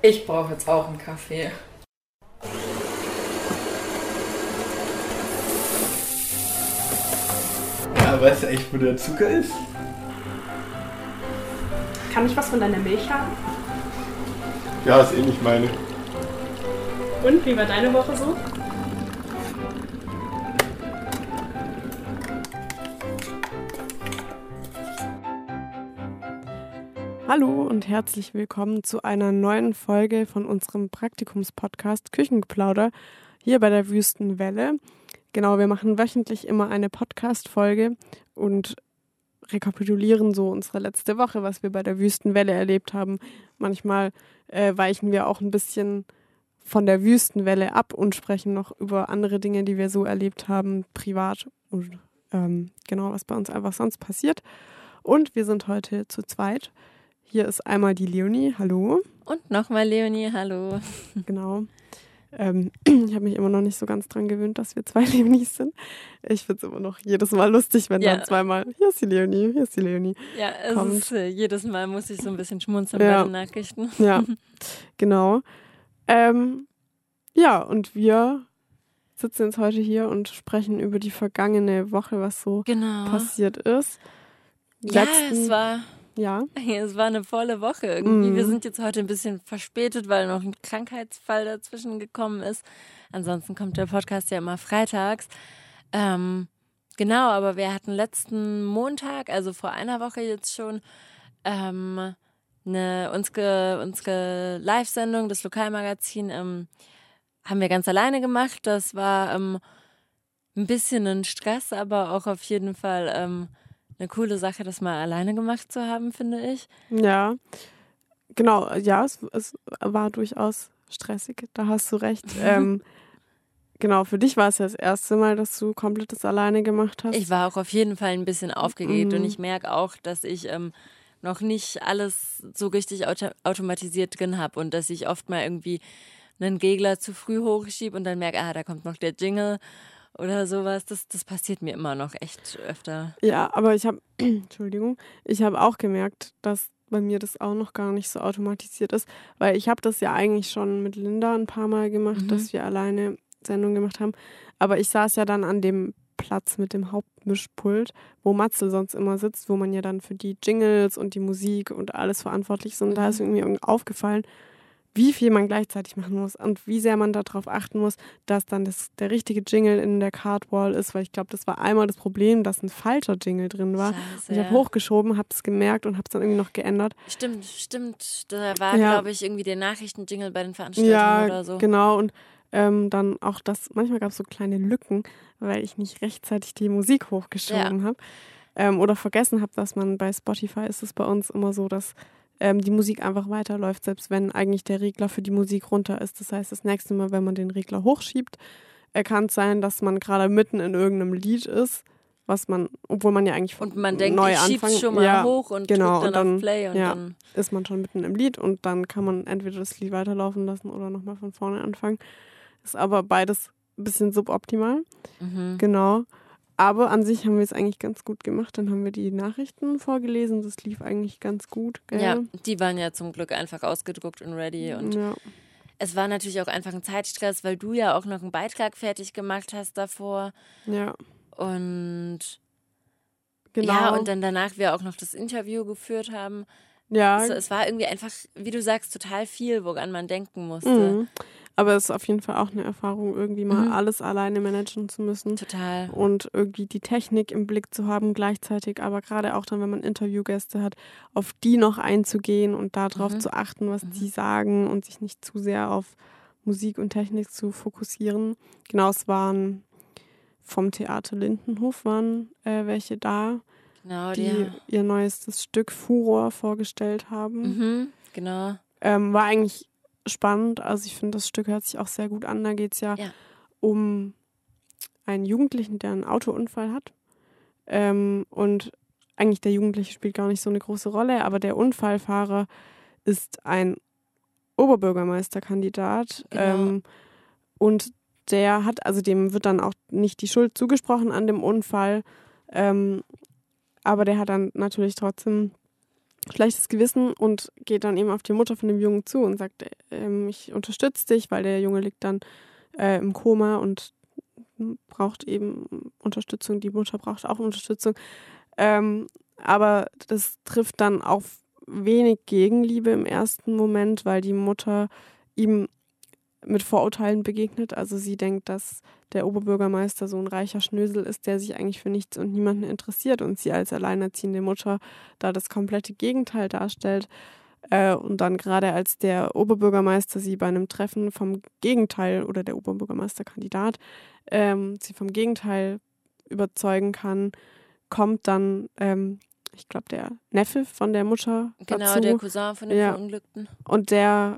Ich brauche jetzt auch einen Kaffee. Ja, weißt du echt, wo der Zucker ist? Kann ich was von deiner Milch haben? Ja, ist eh nicht meine. Und, wie war deine Woche so? Hallo und herzlich willkommen zu einer neuen Folge von unserem Praktikumspodcast Küchengeplauder hier bei der Wüstenwelle. Genau, wir machen wöchentlich immer eine Podcast-Folge und rekapitulieren so unsere letzte Woche, was wir bei der Wüstenwelle erlebt haben. Manchmal weichen wir auch ein bisschen von der Wüstenwelle ab und sprechen noch über andere Dinge, die wir so erlebt haben, privat und genau, was bei uns einfach sonst passiert. Und wir sind heute zu zweit. Hier ist einmal die Leonie, hallo. Und nochmal Leonie, hallo. Genau. Ich habe mich immer noch nicht so ganz dran gewöhnt, dass wir zwei Leonies sind. Ich finde es immer noch jedes Mal lustig, wenn dann zweimal, hier ist die Leonie, Ja, es kommt. ist, jedes Mal muss ich so ein bisschen schmunzeln bei den Nachrichten. Ja, genau. Ja, und wir sitzen jetzt heute hier und sprechen über die vergangene Woche, was so passiert ist. Es war eine volle Woche irgendwie. Wir sind jetzt heute ein bisschen verspätet, weil noch ein Krankheitsfall dazwischen gekommen ist. Ansonsten kommt der Podcast ja immer freitags. Genau, aber wir hatten letzten Montag, also vor einer Woche jetzt schon, unsere Live-Sendung, das Lokalmagazin, haben wir ganz alleine gemacht. Das war ein bisschen ein Stress, aber auch auf jeden Fall eine coole Sache, das mal alleine gemacht zu haben, finde ich. Ja, genau. Ja, es war durchaus stressig. Da hast du recht. Genau, für dich war es ja das erste Mal, dass du komplett das alleine gemacht hast. Ich war auch auf jeden Fall ein bisschen aufgeregt und ich merke auch, dass ich noch nicht alles so richtig automatisiert drin habe und dass ich oft mal irgendwie einen Gegler zu früh hochschiebe und dann merke, da kommt noch der Jingle oder sowas. Das passiert mir immer noch echt öfter. Ja, aber ich habe auch gemerkt, dass bei mir das auch noch gar nicht so automatisiert ist, weil ich habe das ja eigentlich schon mit Linda ein paar Mal gemacht, dass wir alleine Sendung gemacht haben, aber ich saß ja dann an dem Platz mit dem Hauptmischpult, wo Matze sonst immer sitzt, wo man ja dann für die Jingles und die Musik und alles verantwortlich ist und da ist irgendwie aufgefallen, wie viel man gleichzeitig machen muss und wie sehr man darauf achten muss, dass dann der richtige Jingle in der Cardwall ist, weil ich glaube, das war einmal das Problem, dass ein falscher Jingle drin war. Scheiße, ich habe hochgeschoben, habe es gemerkt und habe es dann irgendwie noch geändert. Stimmt. Da war, glaube ich, irgendwie der Nachrichtenjingle bei den Veranstaltungen oder so. Ja, genau. Und dann auch das, manchmal gab es so kleine Lücken, weil ich nicht rechtzeitig die Musik hochgeschoben habe. Oder vergessen habe, dass man bei Spotify ist es bei uns immer so, dass die Musik einfach weiterläuft, selbst wenn eigentlich der Regler für die Musik runter ist. Das heißt, das nächste Mal, wenn man den Regler hochschiebt, kann es sein, dass man gerade mitten in irgendeinem Lied ist, was man, obwohl man ja eigentlich und man denkt, neu ich schieb's schon mal hoch und drückt dann auf Play und dann ist man schon mitten im Lied und dann kann man entweder das Lied weiterlaufen lassen oder nochmal von vorne anfangen. Ist aber beides ein bisschen suboptimal. Genau. Aber an sich haben wir es eigentlich ganz gut gemacht. Dann haben wir die Nachrichten vorgelesen. Das lief eigentlich ganz gut, gell? Ja, die waren ja zum Glück einfach ausgedruckt und ready. Und es war natürlich auch einfach ein Zeitstress, weil du ja auch noch einen Beitrag fertig gemacht hast davor. Ja. Und genau. Ja, und dann danach wir auch noch das Interview geführt haben. Ja. Es war irgendwie einfach, wie du sagst, total viel, woran man denken musste. Aber es ist auf jeden Fall auch eine Erfahrung, irgendwie mal alles alleine managen zu müssen. Total. Und irgendwie die Technik im Blick zu haben gleichzeitig, aber gerade auch dann, wenn man Interviewgäste hat, auf die noch einzugehen und darauf zu achten, was die sagen und sich nicht zu sehr auf Musik und Technik zu fokussieren. Genau, es waren vom Theater Lindenhof welche da, genau, die ihr neuestes Stück Furor vorgestellt haben. Genau. War eigentlich spannend. Also ich finde, das Stück hört sich auch sehr gut an. Da geht es ja um einen Jugendlichen, der einen Autounfall hat. Und eigentlich der Jugendliche spielt gar nicht so eine große Rolle, aber der Unfallfahrer ist ein Oberbürgermeisterkandidat. Genau. Und der hat, also dem wird dann auch nicht die Schuld zugesprochen an dem Unfall, aber der hat dann natürlich trotzdem schlechtes Gewissen und geht dann eben auf die Mutter von dem Jungen zu und sagt, ich unterstütze dich, weil der Junge liegt dann im Koma und braucht eben Unterstützung. Die Mutter braucht auch Unterstützung. Aber das trifft dann auf wenig Gegenliebe im ersten Moment, weil die Mutter ihm mit Vorurteilen begegnet. Also sie denkt, dass der Oberbürgermeister so ein reicher Schnösel ist, der sich eigentlich für nichts und niemanden interessiert und sie als alleinerziehende Mutter da das komplette Gegenteil darstellt. Und dann gerade als der Oberbürgermeister sie bei einem Treffen vom Gegenteil oder der Oberbürgermeisterkandidat sie vom Gegenteil überzeugen kann, kommt dann, ich glaube, der Neffe von der Mutter dazu. Genau, der Cousin von den Verunglückten. Und der,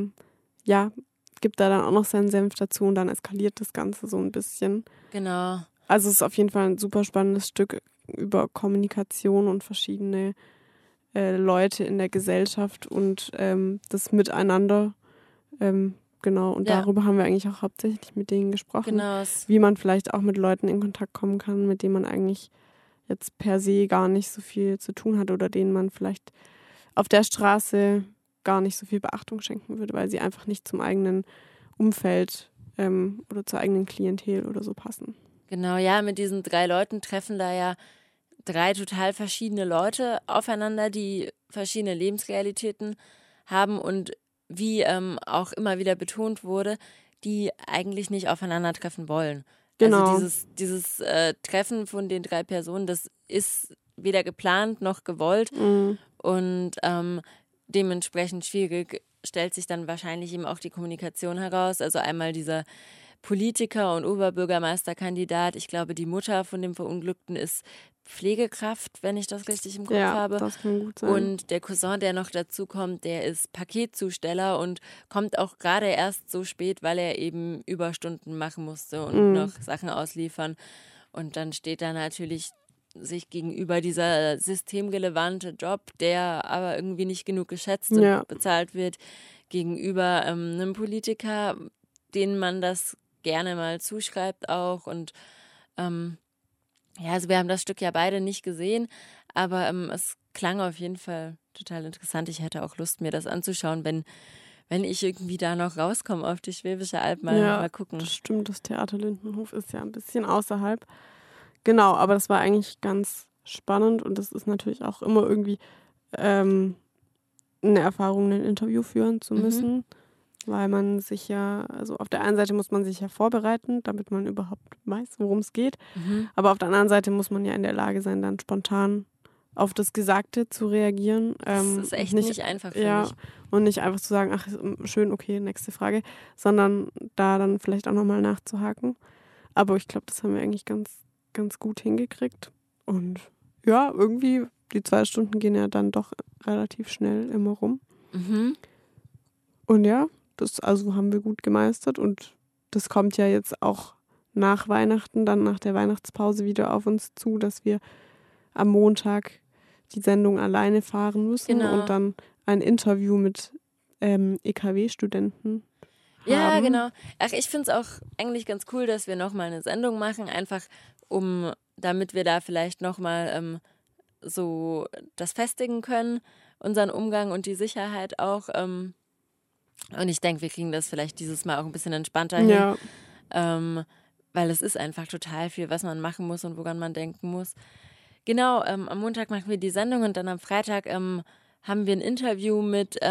gibt da dann auch noch seinen Senf dazu und dann eskaliert das Ganze so ein bisschen. Genau. Also es ist auf jeden Fall ein super spannendes Stück über Kommunikation und verschiedene Leute in der Gesellschaft und das Miteinander. Genau, und darüber haben wir eigentlich auch hauptsächlich mit denen gesprochen, genau. Wie man vielleicht auch mit Leuten in Kontakt kommen kann, mit denen man eigentlich jetzt per se gar nicht so viel zu tun hat oder denen man vielleicht auf der Straße gar nicht so viel Beachtung schenken würde, weil sie einfach nicht zum eigenen Umfeld oder zur eigenen Klientel oder so passen. Genau, ja, mit diesen 3 Leuten treffen da ja 3 total verschiedene Leute aufeinander, die verschiedene Lebensrealitäten haben und wie auch immer wieder betont wurde, die eigentlich nicht aufeinandertreffen wollen. Genau. Also dieses Treffen von den 3 Personen, das ist weder geplant noch gewollt und dementsprechend schwierig stellt sich dann wahrscheinlich eben auch die Kommunikation heraus. Also einmal dieser Politiker und Oberbürgermeisterkandidat. Ich glaube, die Mutter von dem Verunglückten ist Pflegekraft, wenn ich das richtig im Kopf habe. Ja, das kann gut sein. Und der Cousin, der noch dazu kommt, der ist Paketzusteller und kommt auch gerade erst so spät, weil er eben Überstunden machen musste und noch Sachen ausliefern. Und dann steht da natürlich sich gegenüber dieser systemrelevante Job, der aber irgendwie nicht genug geschätzt und bezahlt wird, gegenüber einem Politiker, denen man das gerne mal zuschreibt auch. Und also wir haben das Stück ja beide nicht gesehen, aber es klang auf jeden Fall total interessant. Ich hätte auch Lust, mir das anzuschauen, wenn ich irgendwie da noch rauskomme auf die Schwäbische Alb, mal gucken. Das stimmt, das Theater Lindenhof ist ja ein bisschen außerhalb. Genau, aber das war eigentlich ganz spannend und das ist natürlich auch immer irgendwie eine Erfahrung, ein Interview führen zu müssen, weil man sich ja, also auf der einen Seite muss man sich ja vorbereiten, damit man überhaupt weiß, worum es geht, aber auf der anderen Seite muss man ja in der Lage sein, dann spontan auf das Gesagte zu reagieren. Das ist echt nicht einfach, finde ich. Und nicht einfach zu sagen, ach, schön, okay, nächste Frage, sondern da dann vielleicht auch nochmal nachzuhaken. Aber ich glaube, das haben wir eigentlich ganz gut hingekriegt. Und ja, irgendwie, die 2 Stunden gehen ja dann doch relativ schnell immer rum. Und ja, das also haben wir gut gemeistert. Und das kommt ja jetzt auch nach Weihnachten, dann nach der Weihnachtspause wieder auf uns zu, dass wir am Montag die Sendung alleine fahren müssen und dann ein Interview mit EKW-Studenten haben. Ja, genau. Ach, ich finde es auch eigentlich ganz cool, dass wir nochmal eine Sendung machen, einfach damit wir da vielleicht nochmal so das festigen können, unseren Umgang und die Sicherheit auch. Und ich denke, wir kriegen das vielleicht dieses Mal auch ein bisschen entspannter hin, weil es ist einfach total viel, was man machen muss und woran man denken muss. Genau, am Montag machen wir die Sendung und dann am Freitag haben wir ein Interview mit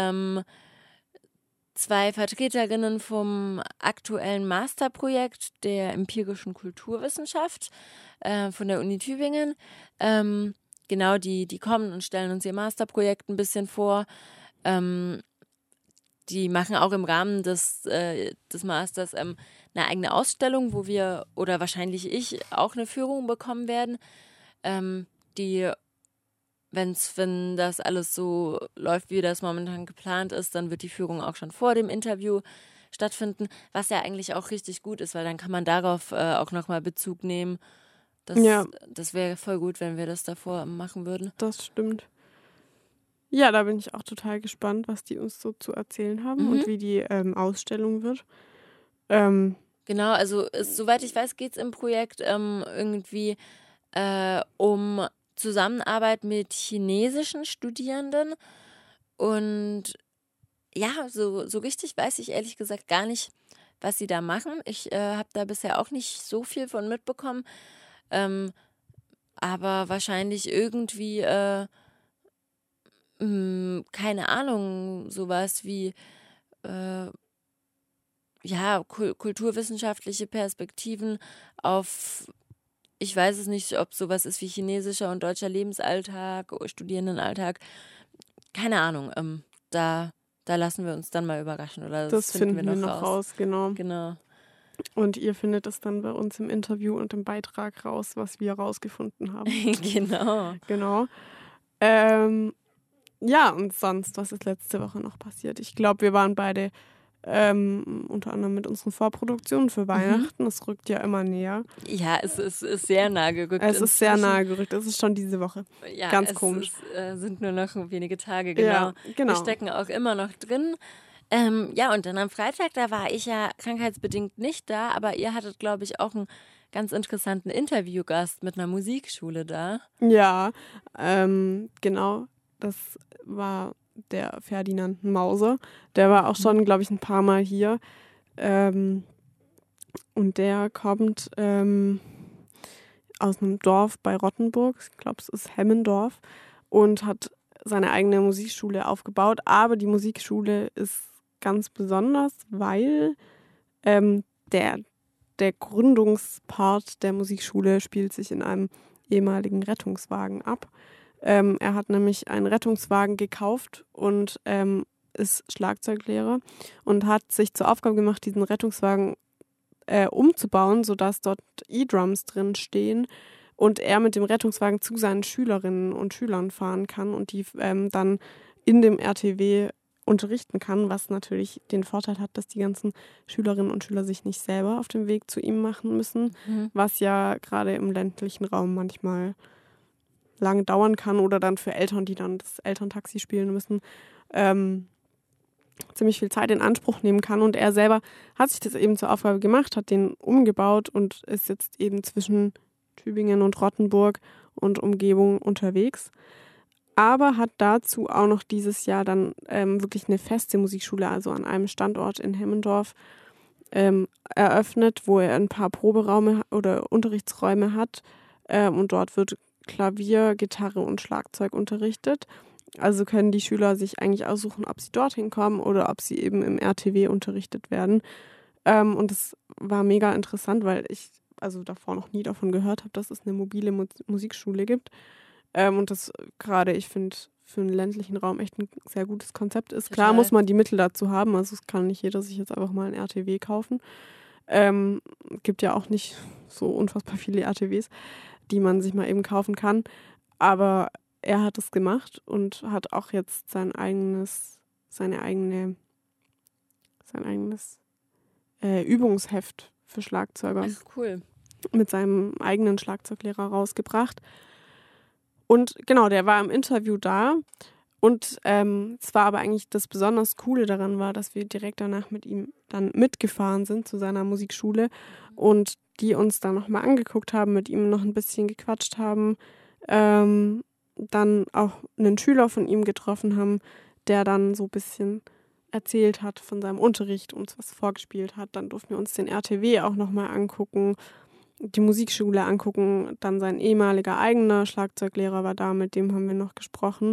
2 Vertreterinnen vom aktuellen Masterprojekt der empirischen Kulturwissenschaft von der Uni Tübingen. Genau, die kommen und stellen uns ihr Masterprojekt ein bisschen vor. Die machen auch im Rahmen des Masters eine eigene Ausstellung, wo wir oder wahrscheinlich ich auch eine Führung bekommen werden, die, wenn das alles so läuft, wie das momentan geplant ist, dann wird die Führung auch schon vor dem Interview stattfinden, was ja eigentlich auch richtig gut ist, weil dann kann man darauf auch nochmal Bezug nehmen. Das wäre voll gut, wenn wir das davor machen würden. Das stimmt. Ja, da bin ich auch total gespannt, was die uns so zu erzählen haben und wie die Ausstellung wird. Genau, also soweit ich weiß, geht es im Projekt irgendwie um Zusammenarbeit mit chinesischen Studierenden. Und ja, so richtig weiß ich ehrlich gesagt gar nicht, was sie da machen. Ich habe da bisher auch nicht so viel von mitbekommen. Aber wahrscheinlich irgendwie, keine Ahnung, sowas wie kulturwissenschaftliche Perspektiven auf, ich weiß es nicht, ob sowas ist wie chinesischer und deutscher Lebensalltag, Studierendenalltag. Keine Ahnung, da lassen wir uns dann mal überraschen. Oder das finden wir noch raus, genau. Genau. Und ihr findet es dann bei uns im Interview und im Beitrag raus, was wir rausgefunden haben. Genau. Ja, und sonst, was ist letzte Woche noch passiert? Ich glaube, wir waren beide unter anderem mit unseren Vorproduktionen für Weihnachten. Es rückt ja immer näher. Ja, es ist sehr nah gerückt. Es ist sehr nah gerückt. Es ist schon diese Woche. Ja, ganz komisch. Es sind nur noch wenige Tage, genau. Ja, genau. Wir stecken auch immer noch drin. Und dann am Freitag, da war ich ja krankheitsbedingt nicht da, aber ihr hattet, glaube ich, auch einen ganz interessanten Interviewgast mit einer Musikschule da. Ja, genau. Das war der Ferdinand Mauser. Der war auch schon, glaube ich, ein paar Mal hier. Und der kommt aus einem Dorf bei Rottenburg, ich glaube, es ist Hemmendorf, und hat seine eigene Musikschule aufgebaut. Aber die Musikschule ist ganz besonders, weil der Gründungspart der Musikschule spielt sich in einem ehemaligen Rettungswagen ab. Er hat nämlich einen Rettungswagen gekauft und ist Schlagzeuglehrer und hat sich zur Aufgabe gemacht, diesen Rettungswagen umzubauen, sodass dort E-Drums drin stehen und er mit dem Rettungswagen zu seinen Schülerinnen und Schülern fahren kann und die dann in dem RTW unterrichten kann, was natürlich den Vorteil hat, dass die ganzen Schülerinnen und Schüler sich nicht selber auf dem Weg zu ihm machen müssen, was ja gerade im ländlichen Raum manchmal lange dauern kann oder dann für Eltern, die dann das Elterntaxi spielen müssen, ziemlich viel Zeit in Anspruch nehmen kann. Und er selber hat sich das eben zur Aufgabe gemacht, hat den umgebaut und ist jetzt eben zwischen Tübingen und Rottenburg und Umgebung unterwegs. Aber hat dazu auch noch dieses Jahr dann wirklich eine feste Musikschule, also an einem Standort in Hemmendorf, eröffnet, wo er ein paar Proberaume oder Unterrichtsräume hat. Und dort wird Klavier, Gitarre und Schlagzeug unterrichtet. Also können die Schüler sich eigentlich aussuchen, ob sie dorthin kommen oder ob sie eben im RTW unterrichtet werden. Und das war mega interessant, weil ich also davor noch nie davon gehört habe, dass es eine mobile Musikschule gibt. Und das gerade, ich finde, für einen ländlichen Raum echt ein sehr gutes Konzept ist. Klar muss man die Mittel dazu haben, also es kann nicht jeder sich jetzt einfach mal ein RTW kaufen. Gibt ja auch nicht so unfassbar viele RTWs, die man sich mal eben kaufen kann. Aber er hat es gemacht und hat auch jetzt sein eigenes Übungsheft für Schlagzeuger. Ach, cool. Mit seinem eigenen Schlagzeuglehrer rausgebracht. Und genau, der war im Interview da. Und es war aber eigentlich das besonders Coole daran war, dass wir direkt danach mit ihm dann mitgefahren sind zu seiner Musikschule und die uns dann nochmal angeguckt haben, mit ihm noch ein bisschen gequatscht haben, dann auch einen Schüler von ihm getroffen haben, der dann so ein bisschen erzählt hat von seinem Unterricht, uns was vorgespielt hat. Dann durften wir uns den RTW auch nochmal angucken, die Musikschule angucken. Dann sein ehemaliger eigener Schlagzeuglehrer war da, mit dem haben wir noch gesprochen.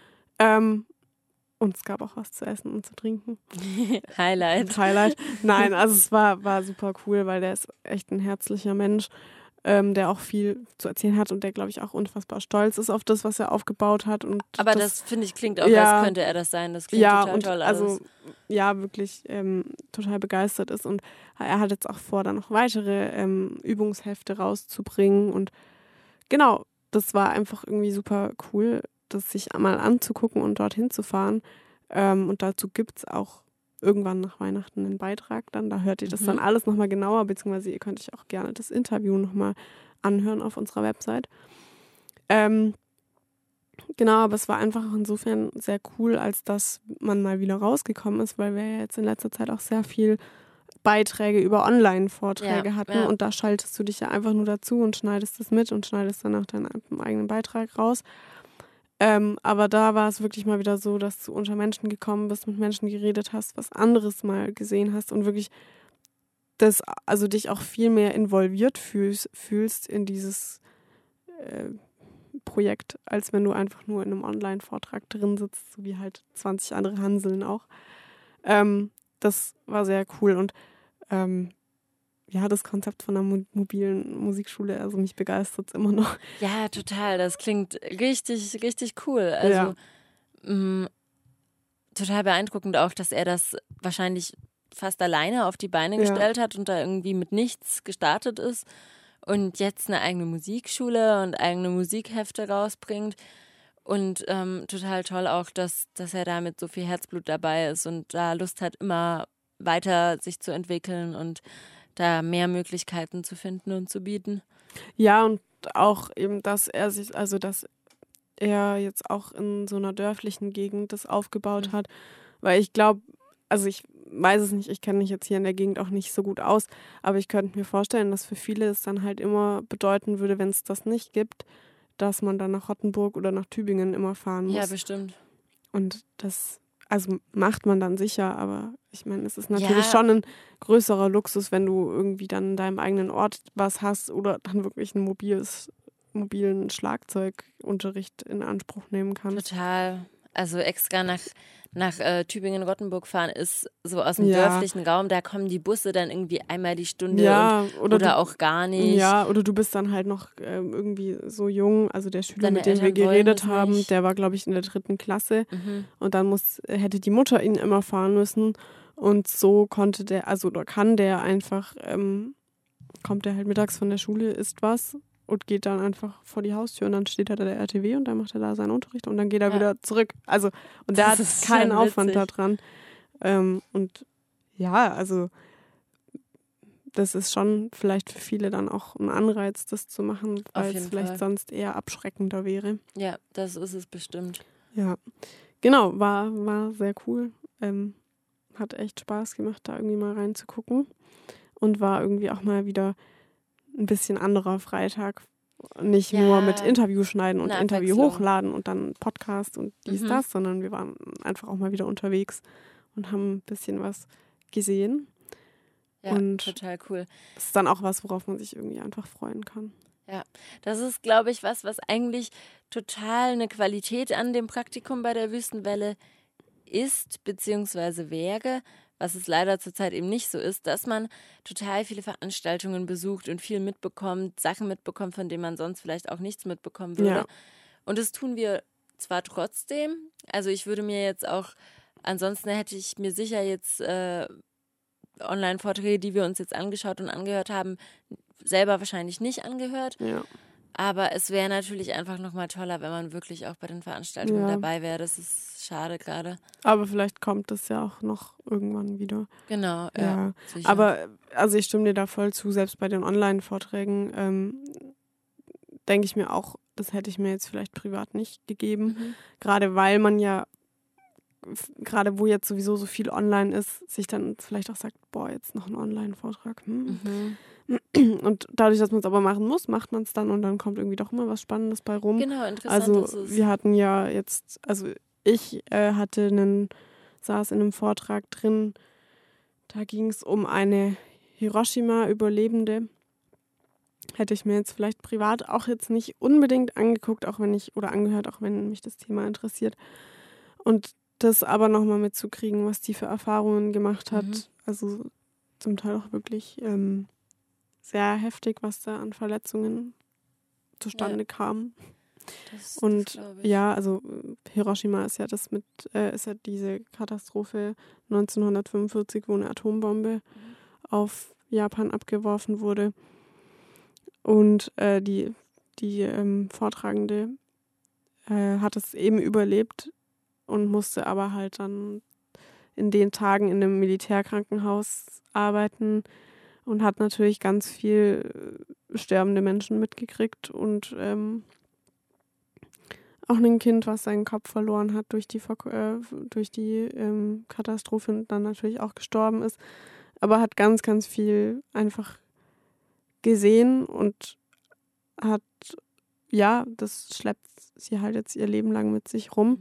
Und es gab auch was zu essen und zu trinken. Highlight. Nein, also es war super cool, weil der ist echt ein herzlicher Mensch, der auch viel zu erzählen hat und der, glaube ich, auch unfassbar stolz ist auf das, was er aufgebaut hat. Und aber das finde ich, klingt auch, als könnte er das sein. Das klingt total toll. Also wirklich total begeistert ist. Und er hat jetzt auch vor, dann noch weitere Übungshefte rauszubringen. Und genau, das war einfach irgendwie super cool, das sich einmal anzugucken und dorthin zu fahren. Und dazu gibt es auch irgendwann nach Weihnachten einen Beitrag dann. Da hört ihr das dann alles nochmal genauer, beziehungsweise ihr könnt euch auch gerne das Interview nochmal anhören auf unserer Website. Genau, aber es war einfach insofern sehr cool, als dass man mal wieder rausgekommen ist, weil wir ja jetzt in letzter Zeit auch sehr viel Beiträge über Online-Vorträge hatten und da schaltest du dich ja einfach nur dazu und schneidest es mit und schneidest danach deinen eigenen Beitrag raus. Aber da war es wirklich mal wieder so, dass du unter Menschen gekommen bist, mit Menschen geredet hast, was anderes mal gesehen hast und wirklich also dich auch viel mehr involviert fühlst in dieses Projekt, als wenn du einfach nur in einem Online-Vortrag drin sitzt, so wie halt 20 andere Hanseln auch. Das war sehr cool und das Konzept von einer mobilen Musikschule, also mich begeistert es immer noch. Ja, total. Das klingt richtig, richtig cool. Also total beeindruckend auch, dass er das wahrscheinlich fast alleine auf die Beine gestellt hat und da irgendwie mit nichts gestartet ist und jetzt eine eigene Musikschule und eigene Musikhefte rausbringt. Und total toll auch, dass er da mit so viel Herzblut dabei ist und da Lust hat, immer weiter sich zu entwickeln und da mehr Möglichkeiten zu finden und zu bieten. Ja, und auch eben, dass er jetzt auch in so einer dörflichen Gegend das aufgebaut hat. Weil ich glaube, also ich weiß es nicht, ich kenne mich jetzt hier in der Gegend auch nicht so gut aus, aber ich könnte mir vorstellen, dass für viele es dann halt immer bedeuten würde, wenn es das nicht gibt, dass man dann nach Rottenburg oder nach Tübingen immer fahren muss. Ja, bestimmt. Und das macht man dann sicher, aber ich meine, es ist natürlich schon ein größerer Luxus, wenn du irgendwie dann in deinem eigenen Ort was hast oder dann wirklich einen mobilen Schlagzeugunterricht in Anspruch nehmen kannst. Total. Also extra nach Tübingen-Rottenburg fahren ist so aus dem dörflichen Raum, da kommen die Busse dann irgendwie einmal die Stunde oder auch gar nicht. Ja, oder du bist dann halt noch irgendwie so jung, also der Schüler, mit dem wir geredet haben, der war, glaube ich, in der 3. Klasse und dann hätte die Mutter ihn immer fahren müssen und so konnte der, kann der einfach, kommt der halt mittags von der Schule, isst was und geht dann einfach vor die Haustür und dann steht da der RTW und dann macht er da seinen Unterricht und dann geht er wieder zurück. Also, und der hat keinen Aufwand da dran. Und ja, also das ist schon vielleicht für viele dann auch ein Anreiz, das zu machen, weil es vielleicht sonst eher abschreckender wäre. Ja, das ist es bestimmt. Ja, genau, war sehr cool. Hat echt Spaß gemacht, da irgendwie mal reinzugucken und war irgendwie auch mal wieder ein bisschen anderer Freitag. Nicht nur mit Interview schneiden und Interview hochladen und dann Podcast und das, sondern wir waren einfach auch mal wieder unterwegs und haben ein bisschen was gesehen. Ja, und total cool. Das ist dann auch was, worauf man sich irgendwie einfach freuen kann. Ja, das ist, glaube ich, was eigentlich total eine Qualität an dem Praktikum bei der Wüstenwelle ist, beziehungsweise wäre, was es leider zurzeit eben nicht so ist, dass man total viele Veranstaltungen besucht und viel mitbekommt, Sachen mitbekommt, von denen man sonst vielleicht auch nichts mitbekommen würde. Ja. Und das tun wir zwar trotzdem, also ich würde mir jetzt auch, ansonsten hätte ich mir sicher jetzt Online-Vorträge, die wir uns jetzt angeschaut und angehört haben, selber wahrscheinlich nicht angehört. Ja. Aber es wäre natürlich einfach nochmal toller, wenn man wirklich auch bei den Veranstaltungen dabei wäre. Das ist schade gerade. Aber vielleicht kommt das ja auch noch irgendwann wieder. Genau, ja. Sicher. Aber also ich stimme dir da voll zu, selbst bei den Online-Vorträgen denke ich mir auch, das hätte ich mir jetzt vielleicht privat nicht gegeben. Gerade weil man ja, gerade wo jetzt sowieso so viel online ist, sich dann vielleicht auch sagt, boah, jetzt noch ein Online-Vortrag. Und dadurch, dass man es aber machen muss, macht man es dann und dann kommt irgendwie doch immer was Spannendes bei rum. Genau, interessant also ist es. Wir hatten ja jetzt, also ich saß in einem Vortrag drin, da ging es um eine Hiroshima-Überlebende. Hätte ich mir jetzt vielleicht privat auch jetzt nicht unbedingt angeguckt, angehört, auch wenn mich das Thema interessiert. Und das aber nochmal mitzukriegen, was die für Erfahrungen gemacht hat. Also zum Teil auch wirklich sehr heftig, was da an Verletzungen zustande kam. Und also Hiroshima ist ja diese Katastrophe 1945, wo eine Atombombe auf Japan abgeworfen wurde. Und die Vortragende hat es eben überlebt und musste aber halt dann in den Tagen in einem Militärkrankenhaus arbeiten und hat natürlich ganz viel sterbende Menschen mitgekriegt und auch ein Kind, was seinen Kopf verloren hat durch die Katastrophe und dann natürlich auch gestorben ist. aber hat ganz, ganz viel einfach gesehen und hat, ja, das schleppt sie halt jetzt ihr Leben lang mit sich rum.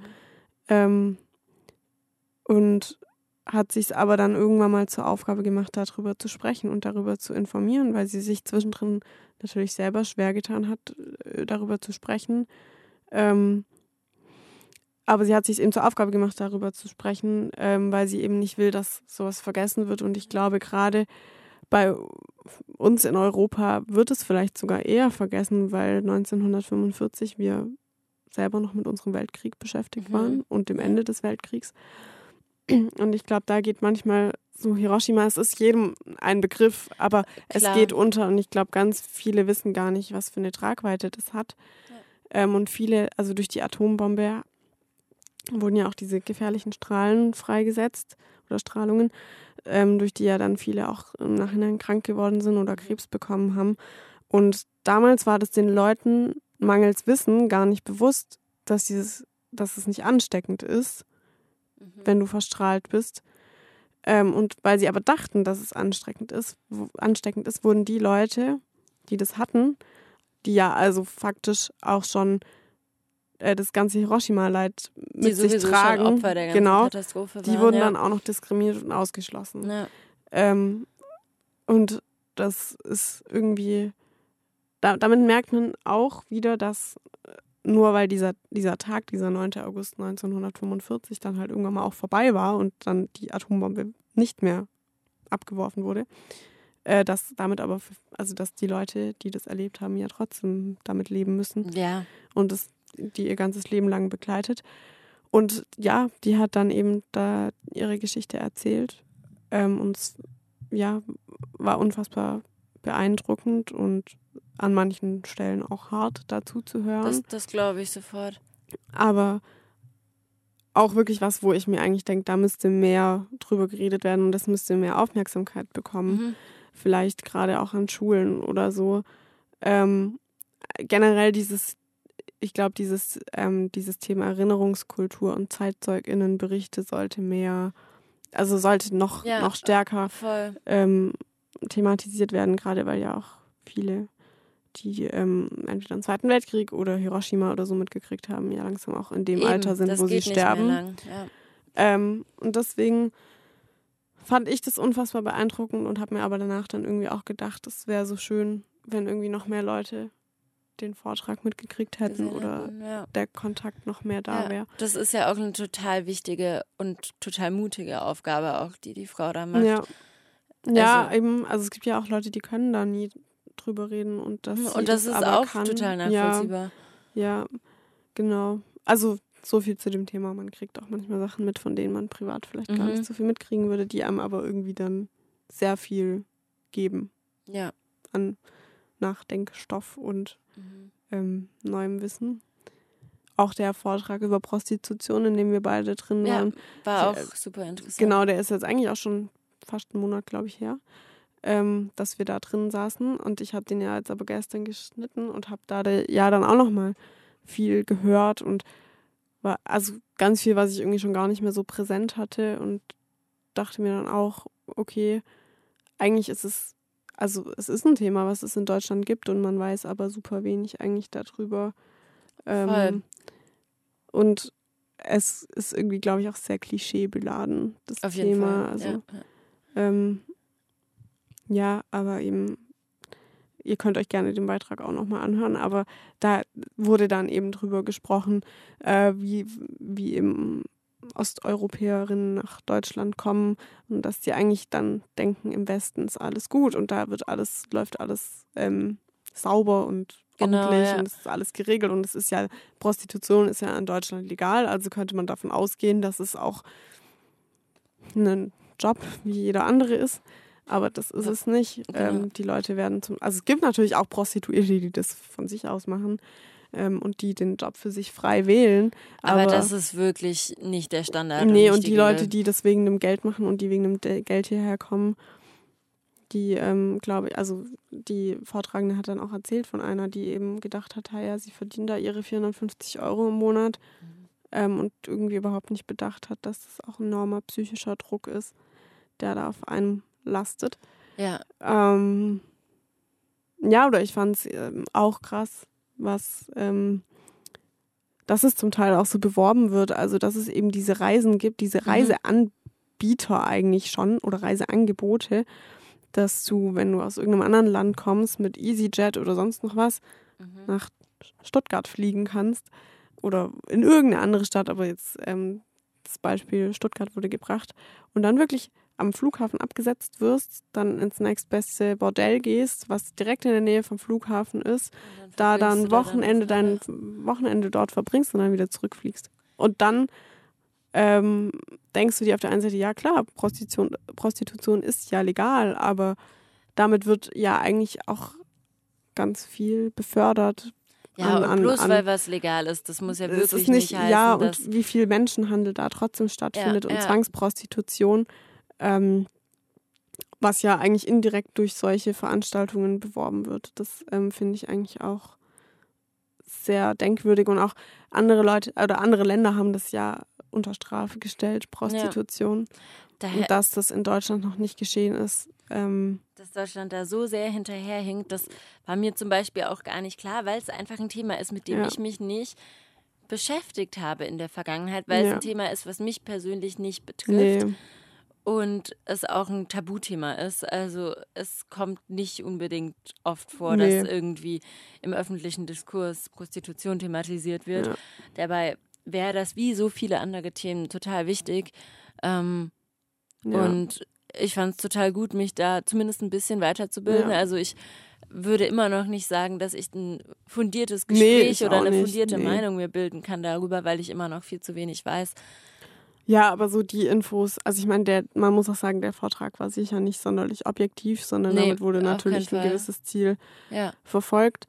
Und hat sich es aber dann irgendwann mal zur Aufgabe gemacht, darüber zu sprechen und darüber zu informieren, weil sie sich zwischendrin natürlich selber schwer getan hat, darüber zu sprechen. Aber sie hat sich eben zur Aufgabe gemacht, darüber zu sprechen, weil sie eben nicht will, dass sowas vergessen wird. Und ich glaube, gerade bei uns in Europa wird es vielleicht sogar eher vergessen, weil 1945 wir selber noch mit unserem Weltkrieg beschäftigt waren und dem Ende des Weltkriegs. Und ich glaube, da geht manchmal so Hiroshima, es ist jedem ein Begriff, aber es geht unter. Und ich glaube, ganz viele wissen gar nicht, was für eine Tragweite das hat. Ja. Und viele, also durch die Atombombe wurden ja auch diese gefährlichen Strahlen freigesetzt oder Strahlungen, durch die ja dann viele auch im Nachhinein krank geworden sind oder Krebs bekommen haben. Und damals war das den Leuten mangels Wissen gar nicht bewusst, dass es nicht ansteckend ist, wenn du verstrahlt bist. Und weil sie aber dachten, dass es ansteckend ist, wurden die Leute, die das hatten, die ja also faktisch auch schon das ganze Hiroshima-Leid mit sich tragen, schon Opfer der ganzen Katastrophe waren, die wurden dann auch noch diskriminiert und ausgeschlossen. Ja. Und das ist irgendwie, damit merkt man auch wieder, dass nur weil dieser Tag, dieser 9. August 1945 dann halt irgendwann mal auch vorbei war und dann die Atombombe nicht mehr abgeworfen wurde, dass damit aber, also dass die Leute, die das erlebt haben, ja trotzdem damit leben müssen. Ja. Und das die ihr ganzes Leben lang begleitet. Und ja, die hat dann eben da ihre Geschichte erzählt. Und es war unfassbar beeindruckend und an manchen Stellen auch hart dazu zu hören. Das glaube ich sofort. Aber auch wirklich was, wo ich mir eigentlich denke, da müsste mehr drüber geredet werden und das müsste mehr Aufmerksamkeit bekommen. Vielleicht gerade auch an Schulen oder so. Generell dieses Thema Erinnerungskultur und ZeitzeugInnenberichte sollte noch stärker thematisiert werden, gerade weil ja auch viele, die entweder den Zweiten Weltkrieg oder Hiroshima oder so mitgekriegt haben, ja langsam auch in dem Alter sind, wo sie sterben. Und deswegen fand ich das unfassbar beeindruckend und habe mir aber danach dann irgendwie auch gedacht, es wäre so schön, wenn irgendwie noch mehr Leute den Vortrag mitgekriegt hätten oder der Kontakt noch mehr da wäre. Das ist ja auch eine total wichtige und total mutige Aufgabe auch, die Frau da macht. Ja, eben, also es gibt ja auch Leute, die können da nie drüber reden und das ist auch total nachvollziehbar. Ja, genau. Also so viel zu dem Thema. Man kriegt auch manchmal Sachen mit, von denen man privat vielleicht gar nicht so viel mitkriegen würde, die einem aber irgendwie dann sehr viel geben. Ja. An Nachdenkstoff und neuem Wissen. Auch der Vortrag über Prostitution, in dem wir beide drin waren. War auch super interessant. Genau, der ist jetzt eigentlich auch schon fast einen Monat, glaube ich, her, dass wir da drin saßen. Und ich habe den ja jetzt aber gestern geschnitten und habe da dann auch nochmal viel gehört und war also ganz viel, was ich irgendwie schon gar nicht mehr so präsent hatte und dachte mir dann auch, okay, eigentlich ist es ist ein Thema, was es in Deutschland gibt und man weiß aber super wenig eigentlich darüber. Voll. Und es ist irgendwie, glaube ich, auch sehr klischeebeladen, das Auf Thema. Jeden Fall. Also, ja, aber eben, ihr könnt euch gerne den Beitrag auch nochmal anhören, aber da wurde dann eben drüber gesprochen, wie eben Osteuropäerinnen nach Deutschland kommen und dass die eigentlich dann denken, im Westen ist alles gut und da läuft alles sauber und ordentlich und es ist alles geregelt und Prostitution ist ja in Deutschland legal, also könnte man davon ausgehen, dass es auch ein Job wie jeder andere ist, aber das ist es nicht. Genau. Die Leute werden also es gibt natürlich auch Prostituierte, die das von sich aus machen, und die den Job für sich frei wählen. Aber das ist wirklich nicht der Standard. Nee, und die Leute, die das wegen dem Geld machen und die wegen dem Geld hierher kommen, die, glaube ich, also die Vortragende hat dann auch erzählt von einer, die eben gedacht hat, sie verdient da ihre 450 € im Monat und irgendwie überhaupt nicht bedacht hat, dass das auch ein enormer psychischer Druck ist, der da auf einem lastet. Ja. Ja, oder ich fand es auch krass, dass es zum Teil auch so beworben wird, also dass es eben diese Reisen gibt, diese Reiseanbieter eigentlich schon oder Reiseangebote, dass du, wenn du aus irgendeinem anderen Land kommst, mit EasyJet oder sonst noch was, nach Stuttgart fliegen kannst oder in irgendeine andere Stadt, aber jetzt das Beispiel Stuttgart wurde gebracht und dann wirklich am Flughafen abgesetzt wirst, dann ins nächstbeste Bordell gehst, was direkt in der Nähe vom Flughafen ist, da dann dein Wochenende dort verbringst und dann wieder zurückfliegst. Und dann denkst du dir auf der einen Seite, ja klar, Prostitution ist ja legal, aber damit wird ja eigentlich auch ganz viel befördert. Ja, und bloß weil was legal ist, das muss ja wirklich nicht heißen. Ja, und wie viel Menschenhandel da trotzdem stattfindet und Zwangsprostitution, was ja eigentlich indirekt durch solche Veranstaltungen beworben wird. Das finde ich eigentlich auch sehr denkwürdig und auch andere Leute oder andere Länder haben das ja unter Strafe gestellt, Prostitution. Und dass das in Deutschland noch nicht geschehen ist. Dass Deutschland da so sehr hinterherhinkt, das war mir zum Beispiel auch gar nicht klar, weil es einfach ein Thema ist, mit dem ich mich nicht beschäftigt habe in der Vergangenheit, weil es ein Thema ist, was mich persönlich nicht betrifft. Nee. Und es auch ein Tabuthema ist. Also es kommt nicht unbedingt oft vor, dass irgendwie im öffentlichen Diskurs Prostitution thematisiert wird. Ja. Dabei wäre das wie so viele andere Themen total wichtig. Und ich fand es total gut, mich da zumindest ein bisschen weiterzubilden. Ja. Also ich würde immer noch nicht sagen, dass ich ein fundiertes Gespräch oder eine fundierte Meinung mir bilden kann darüber, weil ich immer noch viel zu wenig weiß. Ja, aber so die Infos, also ich meine, man muss auch sagen, der Vortrag war sicher nicht sonderlich objektiv, sondern damit wurde natürlich ein gewisses Ziel verfolgt.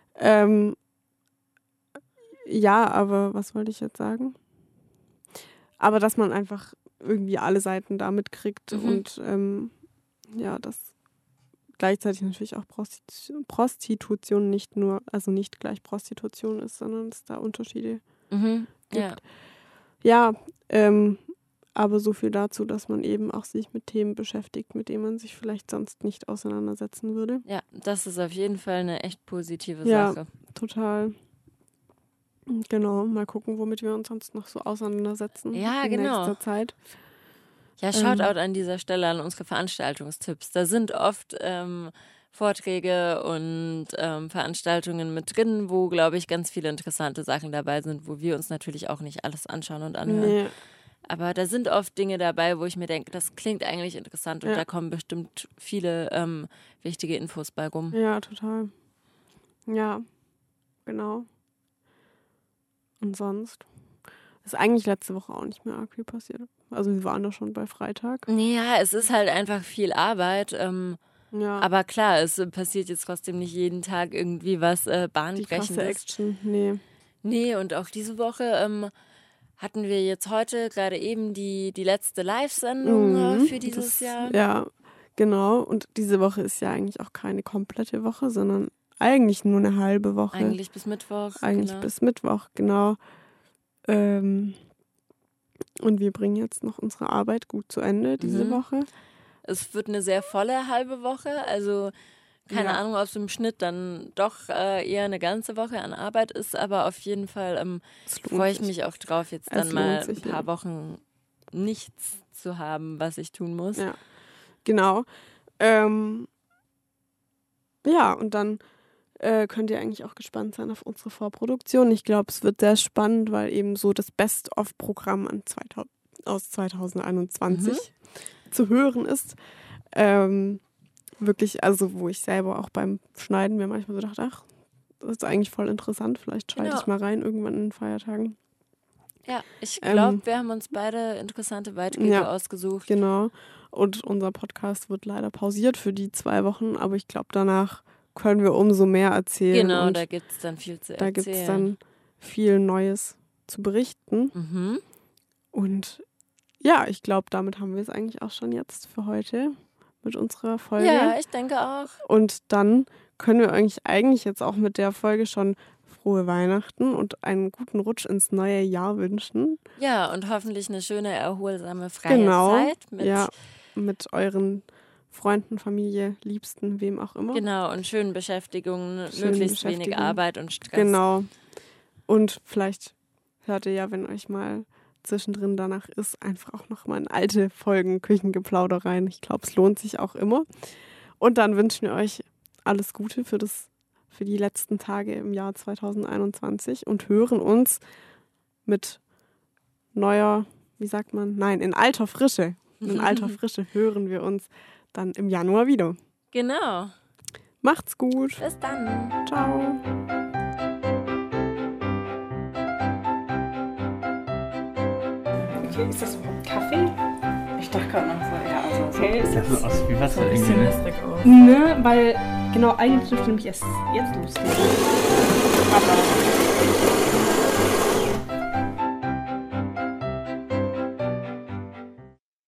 Ja, aber was wollte ich jetzt sagen? Aber dass man einfach irgendwie alle Seiten da mitkriegt und dass gleichzeitig natürlich auch Prostitution nicht gleich Prostitution ist, sondern es da Unterschiede gibt. Ja, aber so viel dazu, dass man eben auch sich mit Themen beschäftigt, mit denen man sich vielleicht sonst nicht auseinandersetzen würde. Ja, das ist auf jeden Fall eine echt positive Sache. Ja, total. Genau, mal gucken, womit wir uns sonst noch so auseinandersetzen in nächster Zeit. Ja, Shoutout an dieser Stelle an unsere Veranstaltungstipps. Da sind oft Vorträge und Veranstaltungen mit drin, wo, glaube ich, ganz viele interessante Sachen dabei sind, wo wir uns natürlich auch nicht alles anschauen und anhören. Nee. Aber da sind oft Dinge dabei, wo ich mir denke, das klingt eigentlich interessant und da kommen bestimmt viele wichtige Infos bei rum. Ja, total. Ja, genau. Und sonst ist eigentlich letzte Woche auch nicht mehr arg viel passiert. Also wir waren da schon bei Freitag. Ja, es ist halt einfach viel Arbeit. Aber klar, es passiert jetzt trotzdem nicht jeden Tag irgendwie was Bahnbrechendes. Die krasse Action, Nee, und auch diese Woche hatten wir jetzt heute gerade eben die letzte Live-Sendung für dieses Jahr. Ja, genau. Und diese Woche ist ja eigentlich auch keine komplette Woche, sondern eigentlich nur eine halbe Woche. Eigentlich bis Mittwoch. Bis Mittwoch, genau. Und wir bringen jetzt noch unsere Arbeit gut zu Ende diese Woche. Es wird eine sehr volle halbe Woche, also keine Ahnung, ob es im Schnitt dann doch eher eine ganze Woche an Arbeit ist, aber auf jeden Fall freue ich mich auch drauf, jetzt dann mal ein paar Wochen nichts zu haben, was ich tun muss. Ja, genau. Und dann könnt ihr eigentlich auch gespannt sein auf unsere Vorproduktion. Ich glaube, es wird sehr spannend, weil eben so das Best-of-Programm aus 2021 zu hören ist. Wirklich, also wo ich selber auch beim Schneiden mir manchmal so dachte, ach, das ist eigentlich voll interessant, vielleicht schalte ich mal rein irgendwann in den Feiertagen. Ja, ich glaube, wir haben uns beide interessante Beiträge ausgesucht. Genau, und unser Podcast wird leider pausiert für die 2 Wochen, aber ich glaube, danach können wir umso mehr erzählen. Genau, da gibt es dann viel zu erzählen. Da gibt es dann viel Neues zu berichten. Und ja, ich glaube, damit haben wir es eigentlich auch schon jetzt für heute mit unserer Folge. Ja, ich denke auch. Und dann können wir eigentlich jetzt auch mit der Folge schon frohe Weihnachten und einen guten Rutsch ins neue Jahr wünschen. Ja, und hoffentlich eine schöne, erholsame, freie Zeit. Mit euren Freunden, Familie, Liebsten, wem auch immer. Genau, und schönen Beschäftigungen, möglichst wenig Arbeit und Stress. Genau. Und vielleicht hört ihr ja, wenn euch mal zwischendrin danach ist, einfach auch nochmal in alte Folgen Küchengeplauder rein. Ich glaube, es lohnt sich auch immer. Und dann wünschen wir euch alles Gute für die letzten Tage im Jahr 2021 und hören uns mit in alter Frische. In alter Frische hören wir uns dann im Januar wieder. Genau. Macht's gut. Bis dann. Ciao. Okay, ist das überhaupt Kaffee? Ich dachte gerade noch so, ja, also Okay, ist Das sieht aus wie Wasser. so ein bisschen irgendwie. wässrig aus. Ne, weil genau, eigentlich dürfte nämlich erst jetzt losgehen. Aber